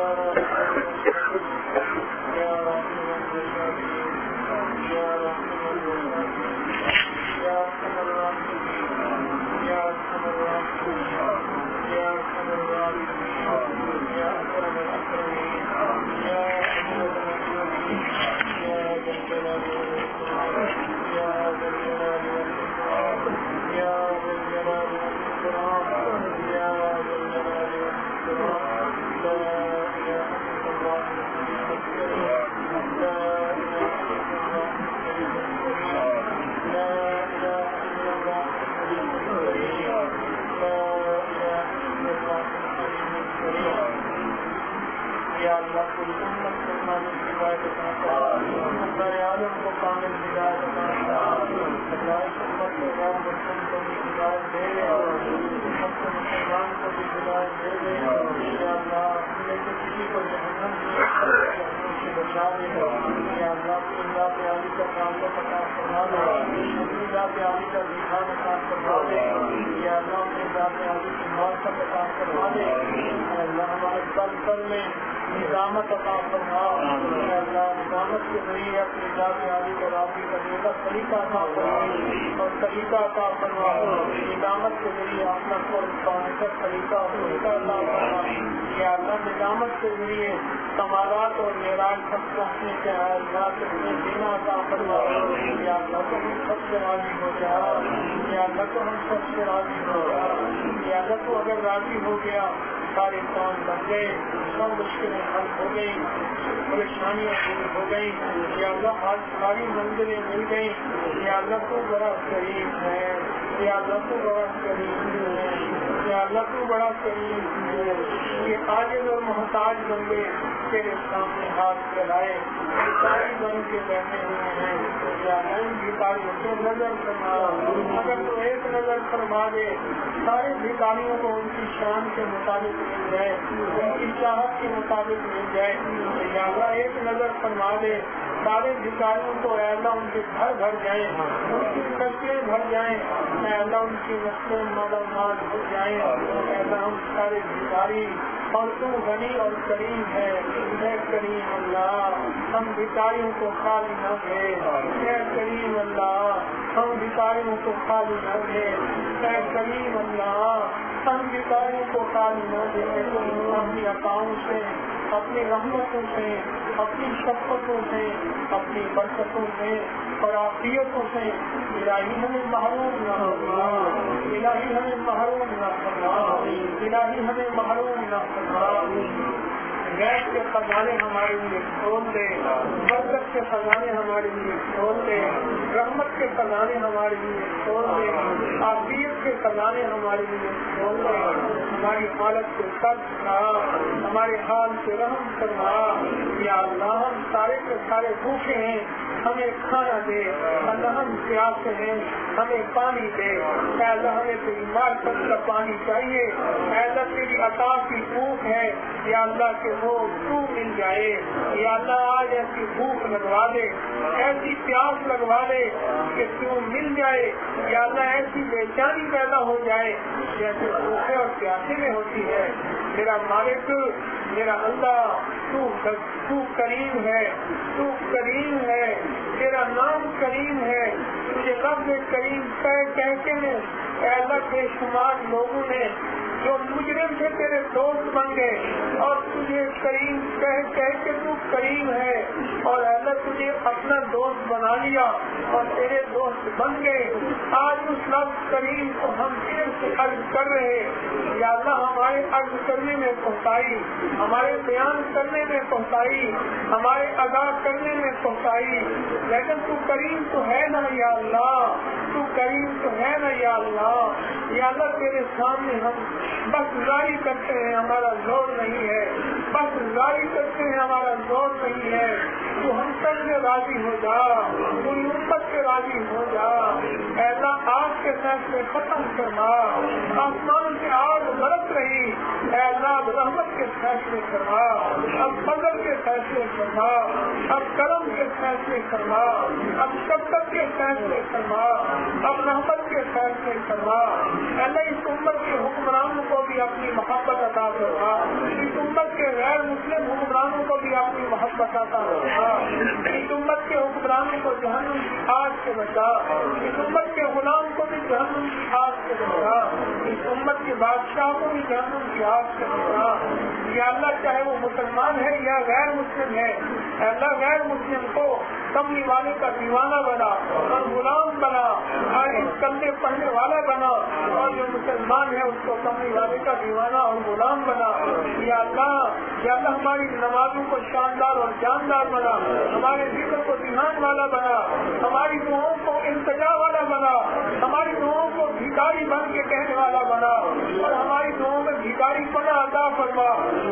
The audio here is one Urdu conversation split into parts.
نظامت عطا فرما اللہ، نظامت کے ذریعے اپنی ذات عالی کو راضی کرنے کا طریقہ عطا فرما اور طریقہ عطا فرما، نظامت کے ذریعے اپنا قرب پانے کا طریقہ اور طریقہ عطا فرما یا اللہ، نظامت کے ذریعے کمالات اور معراج تک پہنچنے کے اللہ اپنے دینا عطا فرما یا اللہ تو ہم سب سے راضی ہو جا یا اللہ تو ہم سب سے راضی ہو جا یا اللہ تو اگر راضی ہو گیا سارے کام بن گئے، سب مشکلیں حل ہو گئی، پریشانیاں دور ہو گئی یا اللہ، آج ساری منزلیں مل گئی یا اللہ تو بڑا کریم ہے یا اللہ تو بڑا کریم ہے یا اللہ تو بڑا کریم ہے، یہ عاجز اور محتاج بندے تیرے سامنے ہاتھ پھیلائے بھکاری بن کے بیٹھے ہوئے ہیں یا ان بھکاریوں کو نظر فرما، اگر تو ایک نظر فرما دے سارے بھکاریوں کو ان کی شان کے مطابق مل جائے، ان کی چاہت کے مطابق مل جائے یا اللہ، ایک نظر فرما دے سارے بھکاریوں کو اے اللہ ان کے گھر بھر جائیں، ان کی نسلیں بھر جائیں اے اللہ، ان کی نسلیں مالامال ہو جائیں اے اللہ، ہم سارے بھکاری اور تو غنی اور کریم ہے اے کریم اللہ، ہم بھکاریوں کو خالی نہ دے اے کریم اللہ، ہم بھکاریوں کو خالی نہ دے اے کریم اللہ، ہم بھکاریوں کو خالی نہ دے، اپنی عطاؤں سے، اپنی رحمتوں سے، اپنی شفقتوں سے، اپنی برکتوں سے اور عافیتوں سے الہی ہمیں محروم نہ فرما، الہی ہمیں محروم نہ فرما، الہی ہمیں محروم نہ فرما، غیب کے خزانے ہمارے لیے کھول دے، برکت کے خزانے ہمارے لیے کھول دے، رحمت کے خزانے ہمارے لیے کھول دے، عافیت کے خزانے ہمارے لیے کھول دے، ہماری حالت کو سچ کرا، ہمارے حال سے رحم فرما یا اللہ، ہم سارے کے سارے بھوکے ہیں، ہمیں کھانا دے اللہ، ہم پیاسے ہیں ہمیں پانی دے اے اللہ، ہمیں تیری معرفت کا پانی چاہیے اے اللہ، تیری عطا کی بھوک ہے یا اللہ کے وہ تو مل جائے یا اللہ، آج ایسی بھوک لگوا دے، ایسی پیاس لگوا دے کہ تو مل جائے یا اللہ، ایسی بے چینی پیدا ہو جائے جیسے بھوکے اور پیاسے میں ہوتی ہے۔ میرا مالک، میرا اللہ، تو کریم ہے، تو کریم ہے، تیرا نام کریم ہے، تجھے لفظ کریم کہہ کے اے اللہ بے شمار لوگوں نے جو مجرم سے تیرے دوست بن گئے اور تجھے کریم کہہ کے تو کریم ہے اور اللہ تجھے اپنا دوست بنا لیا اور تیرے دوست بن گئے، آج اس لفظ کریم کو ہم پھر سے عرض کر رہے یا اللہ، ہمارے عرض کرنے میں پہنچائی، ہمارے بیان کرنے میں پہنچائی، ہمارے ادا کرنے میں پہنچائی، لیکن تو کریم تو ہے نا یا اللہ، تو کریم تو ہے نا یا اللہ، یا اللہ تیرے سامنے ہم بس ظاہر کرتے ہیں، ہمارا زور نہیں ہے، بس ظاہر کرتے ہیں، ہمارا زور نہیں ہے، تو ہم سب سے راضی ہو جا، پوری امت سے راضی ہو جا اے اللہ، آگ کے فیصلے ختم کرنا، آسمان سے آگ برس رہی اے اللہ، رحمت کے فیصلے کرنا، اب فضل کے فیصلے کرنا، اب کرم کے فیصلے کرنا، اب شفقت کے فیصلے کرنا، اب رحمت کے فیصلے کرنا اے اللہ، اس امت کے حکمران کو بھی اپنی محبت عطا کرنا، اس امت کے غیر مسلم حکمرانوں کو بھی اپنی محبت عطا فرما، اس امت کے حکمرانوں کو جہنم کی آگ سے بچا، اس امت کے غلام کو بھی جہنم کی آگ سے بچا، اس امت کے بادشاہ کو بھی جہنم کی آگ سے بچا۔ یا اللہ چاہے وہ مسلمان ہے یا غیر مسلم ہے، اللہ غیر مسلم کو کملی والے کا دیوانہ بنا اور غلام بنا اور اس کندھے پڑھنے والا بنا، اور جو مسلمان ہے اس کو کملی والے کا دیوانہ اور غلام بنا۔ یا اللہ ہماری نمازوں کو شاندار اور جاندار بنا، ہمارے ذکر کو دھیان والا بنا، ہماری دعاؤں کو التجا والا بنا، ہماری دعاؤں کو بھکاری بن کے کہنے والا بنا، اور ہماری دعاؤں میں بھکاری پنا عطا فرما،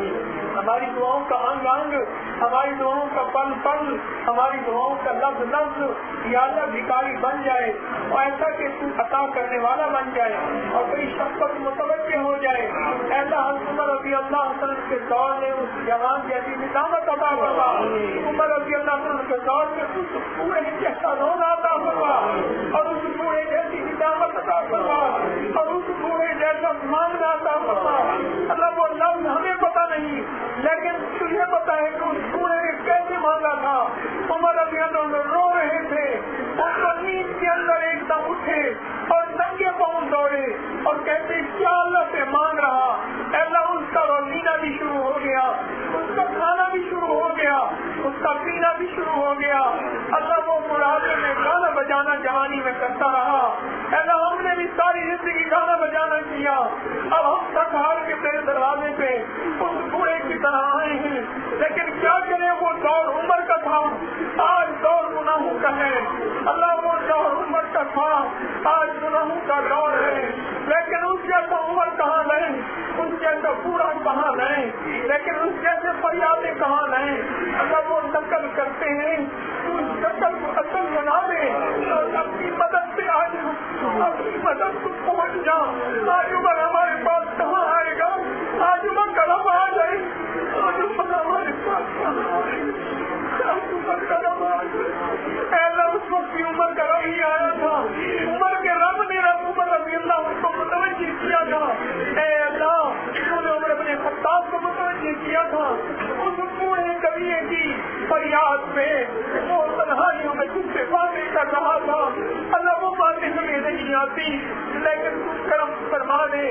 ہماری دعاؤں کا انگ انگ، ہماری دعاؤں کا پل پل، ہماری دعاؤں کا لفظ لفظ یا اللہ بھکاری بن جائے، اور ایسا کہ تو عطا کرنے والا بن جائے اور بڑی شفقت متوجہ ہو جائے۔ اے اللہ عمر رضی اللہ عنہ کے دور میں اس جوان جیسی نظامت عطا فرما، عمر رضی اللہ عنہ کے دور میں اس پورے جیسا رونا عطا فرما، اور اس پورے جیسی نظامت عطا فرما، اور اس پورے جیسا مانگنا عطا فرما۔ اللہ وہ لفظ ہمیں پتہ نہیں، لیکن تجھے پتا ہے کہ اس پورے نے کیسے مانگا تھا۔ عمر رضی اللہ عنہ رو رہے تھے، ان کو نیند کے اندر ایک دم اٹھے اور ننگے پاؤں دوڑے اور کہتے کیا اللہ سے مانگ رہا۔ اللہ اس کا روزینہ بھی شروع ہو گیا، اس کا کھانا بھی شروع ہو گیا، اس کا پینا بھی شروع ہو گیا۔ اللہ وہ بڑھاپے میں گانا بجانا جوانی میں کرتا رہا۔ اللہ ہم نے بھی ساری زندگی گانا بجانا کیا، اب ہم تھک ہار کے تیرے دروازے پہ اس بوڑھے کی طرح آئے ہیں، لیکن کیا کریں وہ دور عمر کا تھا، آج دور گناہوں کا ہے۔ اللہ وہ دور عمر کا تھا، آج گناہوں کا دور ہے، لیکن اس جیسا عمر کہاں لیں، اس جیسا بوڑھا کہاں لیں، لیکن اس جیسے فریادیں کہاں لیں۔ اللہ وہ نقل کرتے ہیں، اس نقل کو اصل بنا دے اور اپنی مدد سے آج اپنی مدد کو پہنچ جا۔ آج عمر ہمارے پاس کہاں آئے گا، آج عمر کرم آ جائے، آج عمر ہمارے پاس کہاں آئے گا، آج عمر کرم آ جائے۔ اللہ اس وقت کی عمر کا رب ہی آیا تھا، عمر کے رب نے عمر رضی اللہ عنہ کو متوجہ کیا تھا۔ اے اللہ انہوں نے عمر بن خطاب کو متوجہ کیا تھا، اس پورے قبیلے کی فریاد پہ وہ تنہائیوں میں تم سے باتیں کر رہا تھا۔ اللہ وہ باتیں ہمیں نہیں آتی، لیکن تم کرم فرما دے،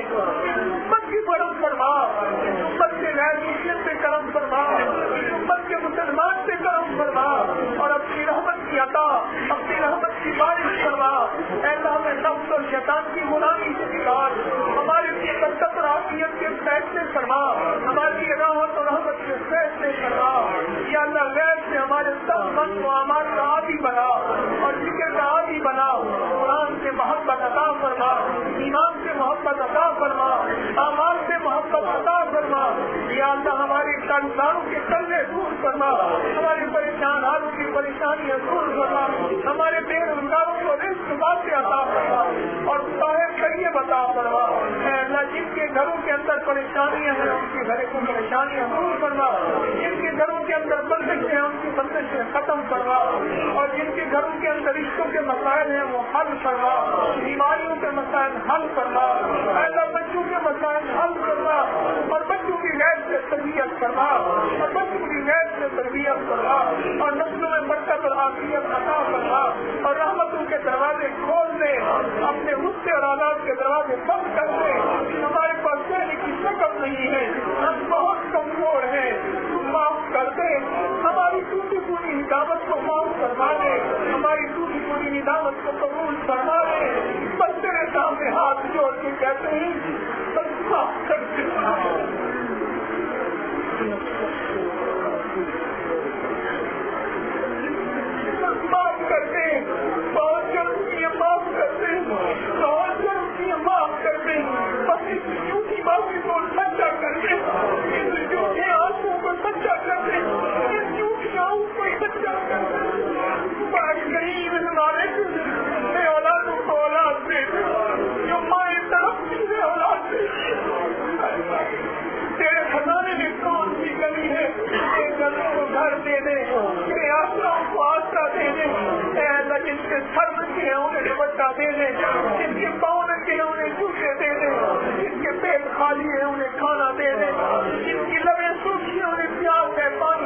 امت کی کرم فرما، امت کے غیر مسلم سے کرم فرما، امت کے مسلمان سے کرم فرما، اور اپنی رحمت کی عطا، اپنی رحمت کی بارش فرما۔ اے اللہ ہمیں نفس اور شیطان کی غلامی سے نکال، ہماری برکت اور عافیت کے فیصلے فرما، ہماری راحت اور رحمت کے فیصلے فرما۔ یا اللہ غیر سے ہمارے سب من کو اعمال کا عادی بنا اور ذکر کا عادی بنا، قرآن سے محبت عطا فرما، ایمان سے محبت عطا فرما، اعمال سے محبت عطا فرما۔ یا اللہ ہمارے کاروباروں کے قرضے دور فرما، ہمارے پریشان حالوں کی پریشانیاں دور فرما، ہمارے بے روزگاروں کو رزق واسع عطا فرما اور صاحب طیب عطا فرما۔ اے اللہ جن کے گھروں کے اندر پریشانیاں ہیں ان کے گھر کو پریشانیاں دور فرما، جن کے گھروں کے اندر بندشیں ہیں ان کی بندشیں ختم فرما، اور جن کے گھروں کے اندر رشتوں کے مسائل ہیں وہ حل فرما، بیماریوں کے مسائل حل فرما، اے اللہ بچوں کے مسائل حل فرما، اور بچوں کی غیر سے تربیت فرما، اور بچوں کی غیر سے تربیت فرما، اور نسلوں میں برکت اور عافیت عطا فرما، اور رحمتوں کے دروازے کھول دے، اپنے غصے اور عذاب کے دروازے بند کر دے۔ ہمارے پاس دینے کی شکل نہیں ہے، ہم بہت کمزور ہیں، تو معاف کر دے، ہماری ٹوٹی پوری ندامت کو معاف فرما دے، ہماری ٹوٹی پوری ندامت کو قبول فرما دے۔ بس تیرے سامنے ہاتھ جوڑ کے کہتے ہیں بس معاف کر دے، معاف کر دے، بہت جلدی معاف کر دے، بہت جلدی معاف کر دے، بس اس جھوٹی معافی کو سچا کر دے، اس جھوٹے آنسوں کو سچا کر دے، اس جھوٹی آنکھوں کو سچا کر دے۔ بڑا غریب ہمارے اپنے اولادوں کو اولاد دے، جو مائیں تڑپتی ہے اولاد دے، تیرے خزانے میں کون سی کمی ہے، تیرے گھروں کو گھر دے دے، تیرے آسراؤں کو آسرا دے دے۔ اے اللہ جن کے سر رکھے ہیں انہیں دوپٹہ دے دے، جن کے پاؤں رکھے ہیں انہیں جوتے دے دے، جن کے پیٹ خالی ہے انہیں کھانا دے دے، جن کی لبیں سوکھی ہیں انہیں پیاس ہے پانی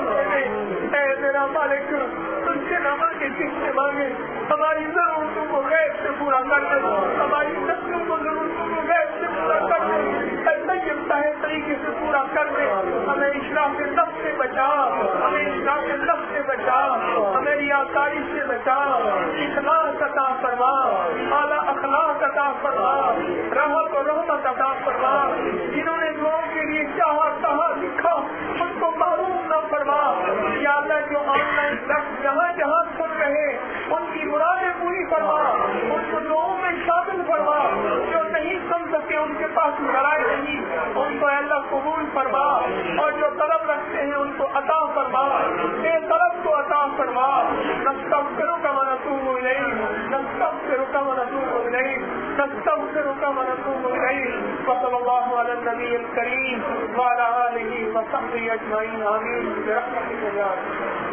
مانگے ہماری ضرورتوں کو غیب سے پورا کر دے, ہماری نسلوں کو ضرورتوں کو غیب سے پورا کر دے, طریقے سے پورا کر دے. ہمیں اشراف نفس سے بچا, ہمیں اشراف نفس سے بچا, ہمیں ریاکاری سے بچا, اخلاص عطا فرما, اعلیٰ اخلاق عطا فرما, رحمت و رحمت عطا فرما. جنہوں نے لوگوں کے لیے چاہا کہاں لکھا ان کو معروف نہ فرما. یا اللہ جو آن لائن درس جہاں جہاں سن رہے ان کی مرادیں پوری فرما, ان کو لوگوں میں شامل فرما. جو نہیں سن سکے ان کے پاس ذرائع نہیں ان کو اللہ قبول فرما, اور جو طلب رکھتے ہیں ان کو عطا فرما, بے طلب کو عطا فرما. نستغفرک و نتوب الیک, نستغفرک و نتوب الیک, نستغفرک و نتوب الیک. وصلی اللہ علی النبی الکریم وعلی آلہ وصحبہ اجمعین. آمین برحمتک یا